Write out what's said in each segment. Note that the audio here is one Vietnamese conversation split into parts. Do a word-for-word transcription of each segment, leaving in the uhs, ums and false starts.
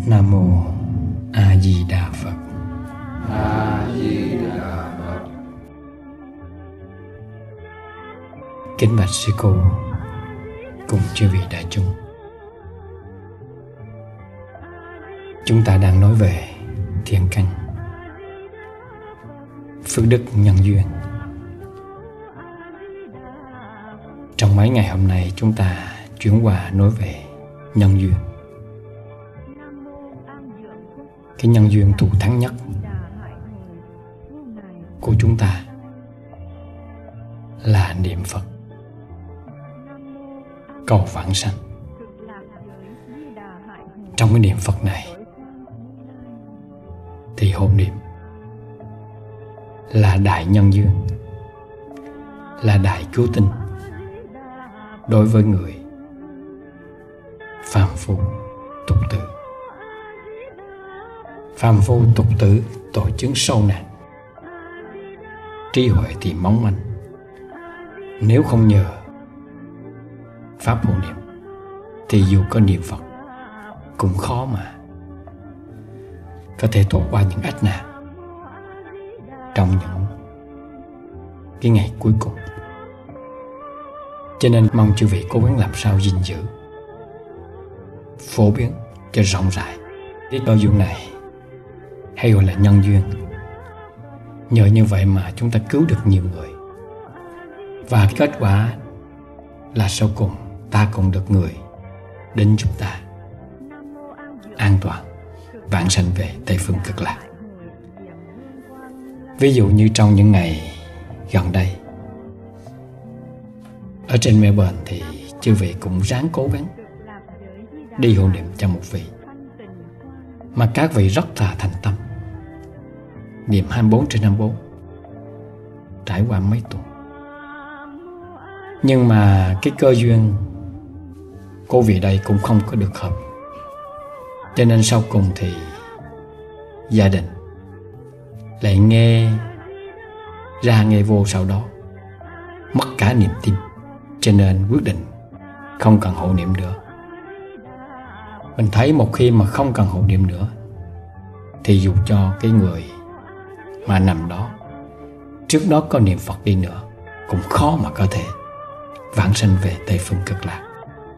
Nam Mô A Di Đà Phật. A Di Đà Phật. Kính bạch sư cô cùng chư vị đại chúng, chúng ta đang nói về thiện căn, phước đức nhân duyên. Trong mấy ngày hôm nay chúng ta chuyển qua nói về nhân duyên. Cái nhân duyên thù thắng nhất của chúng ta là niệm Phật, cầu vãng sanh. Trong cái niệm Phật này thì hộ niệm là đại nhân duyên, là đại cứu tinh đối với người phàm phu tục tử. Phàm phu tục tử tội chứng sâu nặng, trí huệ thì mong manh. Nếu không nhờ pháp hộ niệm thì dù có niệm Phật cũng khó mà có thể thoát qua những ách nạn trong những cái ngày cuối cùng. Cho nên mong chư vị cố gắng làm sao gìn giữ, phổ biến cho rộng rãi cái cơ duyên này, hay gọi là nhân duyên. Nhờ như vậy mà chúng ta cứu được nhiều người, và kết quả là sau cùng ta cũng được người đến giúp ta an toàn vãng sanh về Tây Phương Cực Lạc. Ví dụ như trong những ngày gần đây ở trên Melbourne thì chư vị cũng ráng cố gắng đi hộ niệm cho một vị mà các vị rất là thành tâm, niệm hai mươi bốn trên hai mươi bốn trải qua mấy tuần. Nhưng mà cái cơ duyên cô vị đây cũng không có được hợp, cho nên sau cùng thì gia đình lại nghe ra nghe vô, sau đó mất cả niềm tin, cho nên quyết định không cần hộ niệm nữa. Mình thấy một khi mà không cần hộ niệm nữa thì dù cho cái người mà nằm đó trước đó có niệm Phật đi nữa cũng khó mà có thể vãng sanh về Tây Phương Cực Lạc.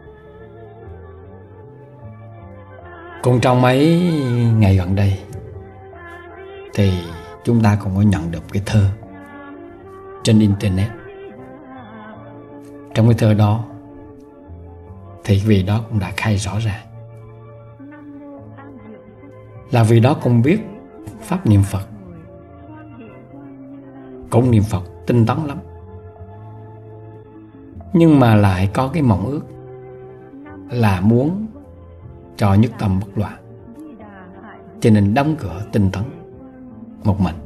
Cũng trong mấy ngày gần đây thì chúng ta cũng có nhận được cái thơ trên internet. Trong cái thơ đó thì vị đó cũng đã khai rõ ràng là vị đó cũng biết pháp niệm Phật, cũng niệm Phật tinh tấn lắm, nhưng mà lại có cái mong ước là muốn cho nhất tâm bất loạn, cho nên đóng cửa tinh tấn một mình.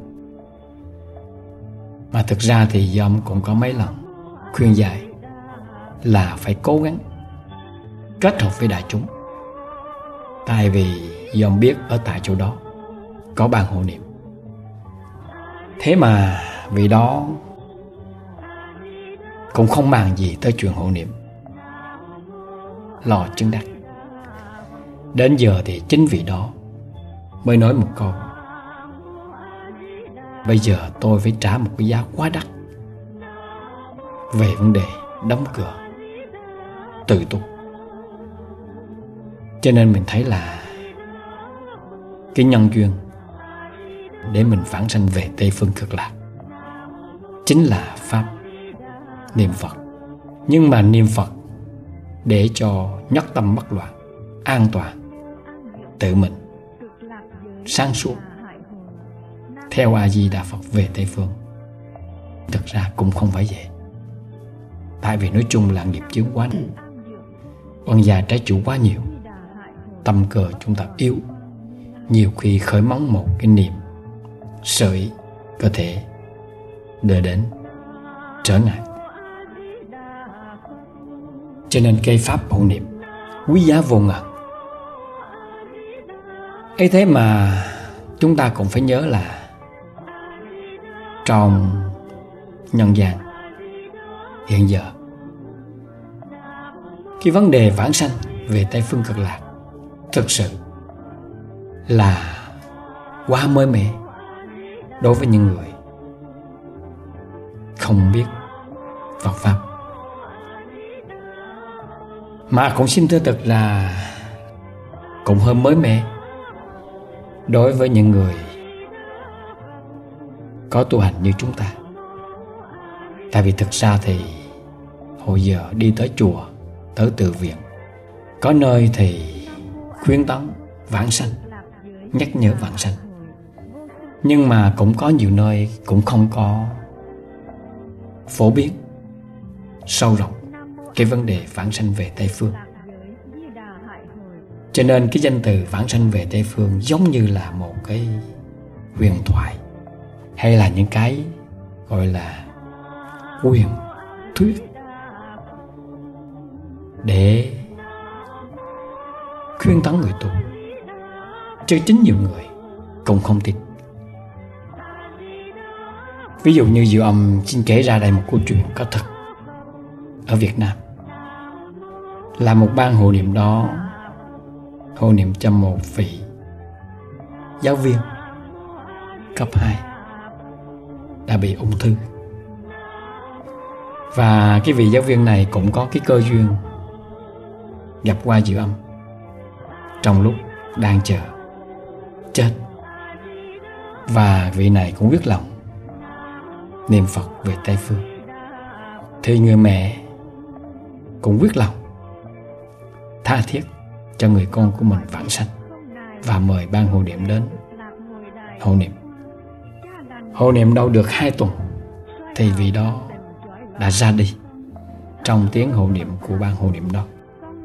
Mà thực ra thì Dom cũng có mấy lần khuyên dạy là phải cố gắng kết hợp với đại chúng. Tại vì Dom biết ở tại chỗ đó có ban hộ niệm, thế mà vị đó cũng không màng gì tới chuyện hộ niệm, lo chứng đắc. Đến giờ thì chính vị đó mới nói một câu: bây giờ tôi phải trả một cái giá quá đắt về vấn đề đóng cửa tự túc. Cho nên mình thấy là cái nhân duyên để mình vãng sanh về Tây Phương Cực Lạc chính là pháp niệm Phật. Nhưng mà niệm Phật để cho nhất tâm bất loạn, an toàn, tự mình sáng suốt theo A Di Đà Phật về Tây Phương, thực ra cũng không phải vậy. Tại vì nói chung là nghiệp chướng quá nặng, oan gia trái chủ quá nhiều, tâm cơ chúng ta yếu, nhiều khi khởi móng một cái niệm sợi có thể đưa đến trở ngại. Cho nên cây pháp hộ niệm quý giá vô ngần. ấy thế mà chúng ta cũng phải nhớ là trong nhân gian hiện giờ, cái vấn đề vãng sanh về Tây Phương Cực Lạc thực sự là quá mới mẻ đối với những người không biết Phật Pháp. Mà cũng xin thưa thật là cũng hơi mới mẻ đối với những người có tu hành như chúng ta. Tại vì thực ra thì hồi giờ đi tới chùa, tới tự viện, có nơi thì khuyến tấn vãng sanh, nhắc nhở vãng sanh, nhưng mà cũng có nhiều nơi cũng không có phổ biến sâu rộng cái vấn đề vãng sanh về Tây Phương. Cho nên cái danh từ vãng sanh về Tây Phương giống như là một cái huyền thoại, hay là những cái gọi là huyền thuyết để khuyên tấn người tu, chứ chính nhiều người cũng không tin. Ví dụ như Diệu Âm xin kể ra đây một câu chuyện có thật ở Việt Nam. Là một ban hộ niệm đó hộ niệm cho một vị giáo viên cấp hai đã bị ung thư. Và cái vị giáo viên này cũng có cái cơ duyên gặp qua Diệu Âm trong lúc đang chờ chết. Và vị này cũng quyết lòng niệm Phật về Tây Phương. Thì người mẹ cũng quyết lòng tha thiết cho người con của mình vãng sanh và mời ban hộ niệm đến hộ niệm. Hộ niệm đâu được hai tuần thì vị đó đã ra đi trong tiếng hộ niệm của ban hộ niệm đó.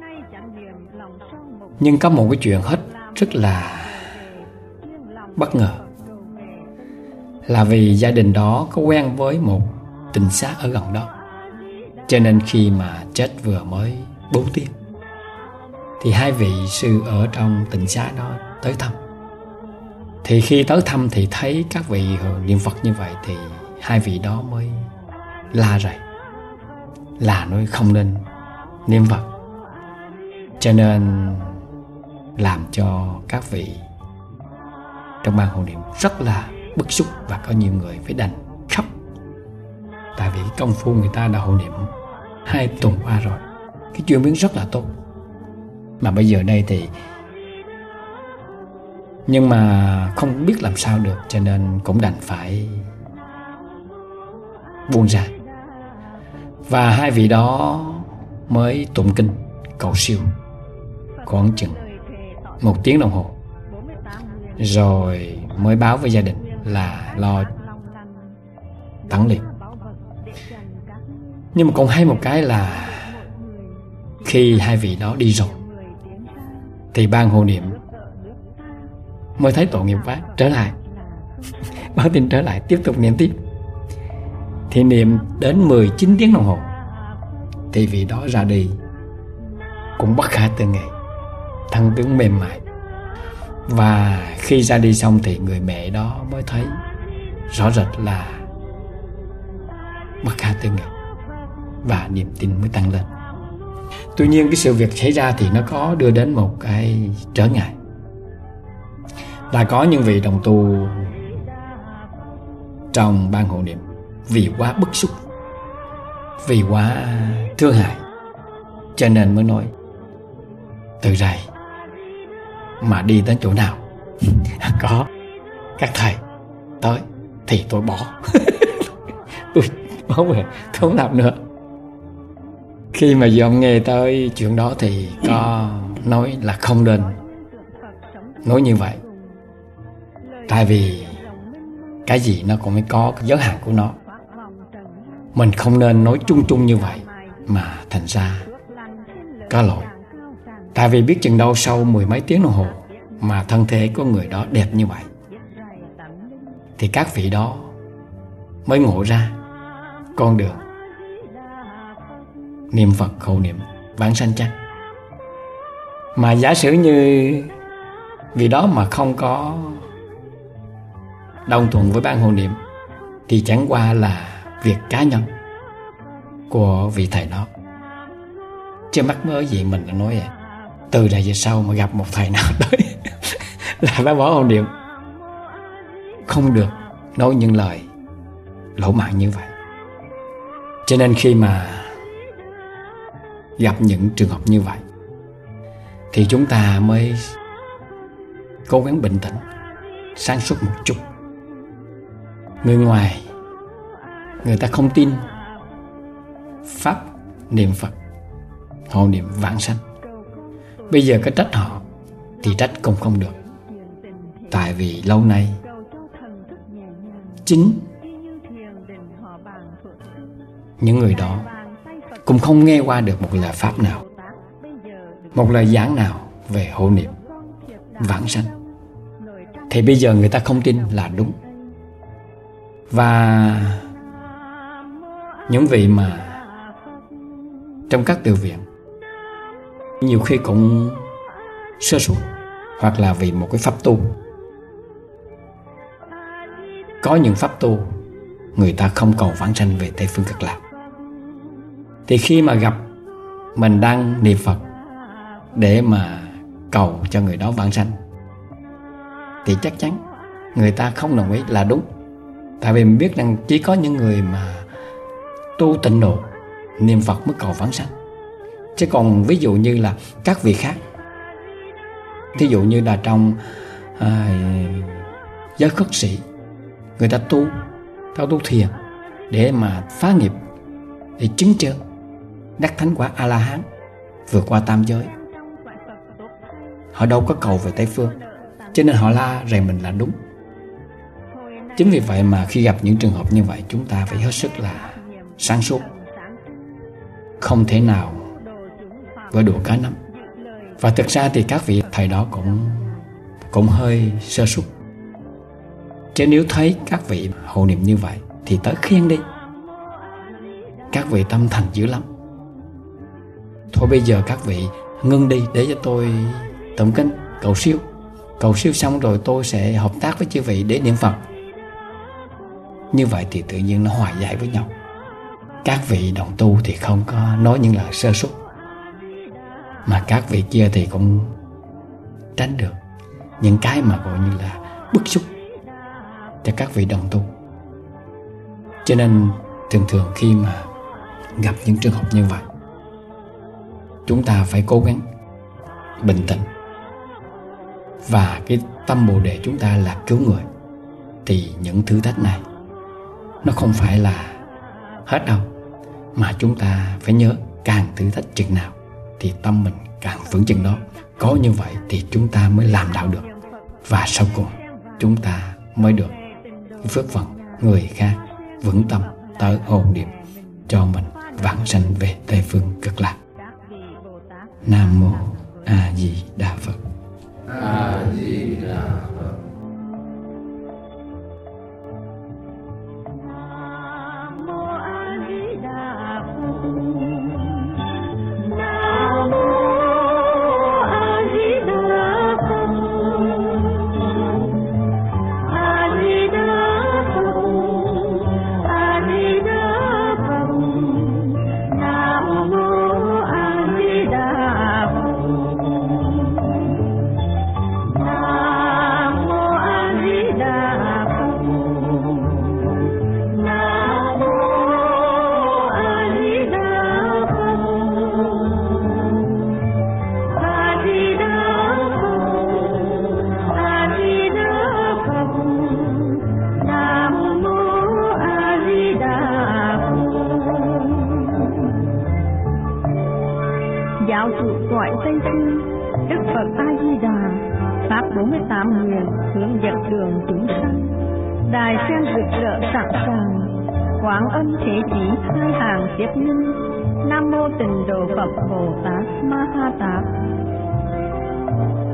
Nhưng có một cái chuyện hết rất là bất ngờ, là vì gia đình đó có quen với một tịnh xá ở gần đó. Cho nên khi mà chết vừa mới bốn tiếng thì hai vị sư ở trong tịnh xá đó tới thăm. Thì khi tới thăm thì thấy các vị niệm Phật như vậy thì hai vị đó mới la rầy, là nói không nên niệm Phật. Cho nên làm cho các vị trong ban hộ niệm rất là bức xúc, và có nhiều người phải đành khóc. Tại vì công phu người ta đã hộ niệm hai tuần qua rồi, cái chuyển biến rất là tốt. Mà bây giờ đây thì nhưng mà không biết làm sao được, cho nên cũng đành phải buông ra. Và hai vị đó mới tụng kinh cầu siêu khoảng chừng một tiếng đồng hồ, rồi mới báo với gia đình là lo tẩn liệt. Nhưng mà còn hay một cái là khi hai vị đó đi rồi thì ban hộ niệm mới thấy tội nghiệp quá, trở lại báo tin trở lại tiếp tục niệm tiếp. Thì niệm đến mười chín tiếng đồng hồ thì vị đó ra đi cũng bất khả tư nghị, thân tướng mềm mại. Và khi ra đi xong thì người mẹ đó mới thấy rõ rệt là bất khả tư nghị, và niềm tin mới tăng lên. Tuy nhiên cái sự việc xảy ra thì nó có đưa đến một cái trở ngại, là có những vị đồng tu trong ban hộ niệm vì quá bức xúc, vì quá thương hại, cho nên mới nói từ rày mà đi đến chỗ nào có các thầy tới thì tôi bỏ tôi bỏ về, tôi không làm nữa. Khi mà Diệu Âm nghe tới chuyện đó thì có nói là không nên nói như vậy, tại vì cái gì nó cũng phải có cái giới hạn của nó. Mình không nên nói chung chung như vậy mà thành ra có lỗi. Tại vì biết chừng đâu sau mười mấy tiếng đồng hồ mà thân thể của người đó đẹp như vậy thì các vị đó mới ngộ ra con đường niệm Phật hộ niệm vãng sanh chăng. Mà giả sử như vì đó mà không có đồng thuận với ban hộ niệm thì chẳng qua là việc cá nhân của vị thầy đó, chứ mắc mớ gì mình đã nói vậy. Từ đây về sau mà gặp một thầy nào tới là phải bỏ hộ niệm. Không được nói những lời lỗ mãng như vậy. Cho nên khi mà gặp những trường hợp như vậy thì chúng ta mới cố gắng bình tĩnh, sáng suốt một chút. Người ngoài, người ta không tin pháp niệm Phật, hộ niệm vãng sanh. Bây giờ cái trách họ thì trách cũng không được. Tại vì lâu nay chính những người đó cũng không nghe qua được một lời pháp nào, một lời giảng nào về hộ niệm vãng sanh. Thì bây giờ người ta không tin là đúng. Và những vị mà trong các từ viện nhiều khi cũng sơ suất, hoặc là vì một cái pháp tu. Có những pháp tu người ta không cầu vãng sanh về Tây Phương Cực Lạc, thì khi mà gặp mình đang niệm Phật để mà cầu cho người đó vãng sanh thì chắc chắn người ta không đồng ý là đúng. Tại vì mình biết rằng chỉ có những người mà tu tịnh độ niệm Phật mới cầu vãng sanh. Chứ còn ví dụ như là các vị khác, thí dụ như là trong à, giới khất sĩ, người ta tu theo tu thiền để mà phá nghiệp, để chứng chân đắc thánh quả A-la-hán, vượt qua tam giới. Họ đâu có cầu về Tây Phương, cho nên họ la rầy mình là đúng. Chính vì vậy mà khi gặp những trường hợp như vậy, chúng ta phải hết sức là sáng suốt, không thể nào vỡ đũa cá nắm. Và thực ra thì các vị thầy đó cũng cũng hơi sơ suất. Chứ nếu thấy các vị hộ niệm như vậy thì tới khiêng đi. Các vị tâm thành dữ lắm. Thôi bây giờ các vị ngưng đi để cho tôi tụng kinh cầu siêu. Cầu siêu xong rồi tôi sẽ hợp tác với chư vị để niệm Phật. Như vậy thì tự nhiên nó hòa giải với nhau. Các vị đồng tu thì không có nói những lời sơ suất, mà các vị kia thì cũng tránh được những cái mà gọi như là bức xúc cho các vị đồng tu. Cho nên thường thường khi mà gặp những trường hợp như vậy, chúng ta phải cố gắng bình tĩnh. Và cái tâm Bồ Đề chúng ta là cứu người, thì những thử thách này nó không phải là hết đâu, mà chúng ta phải nhớ càng thử thách chừng nào thì tâm mình càng vững chừng đó. Có như vậy thì chúng ta mới làm đạo được. Và sau cùng chúng ta mới được phước phần người khác vững tâm tới hộ niệm cho mình vãng sanh về Tây Phương Cực Lạc. Nam Mô A Di Đà Phật. A Di Đà Phật. Giáo chủ cõi Tây Phương, Đức Phật A Di Đà, pháp bốn mươi tám nguyện hướng dẫn đường chúng sanh, đài sen rực rỡ sẵn sàng, quán âm thế chí hai hàng tiếp nhân. Nam mô Tịnh Độ Phật Bồ Tát Ma Ha Tát.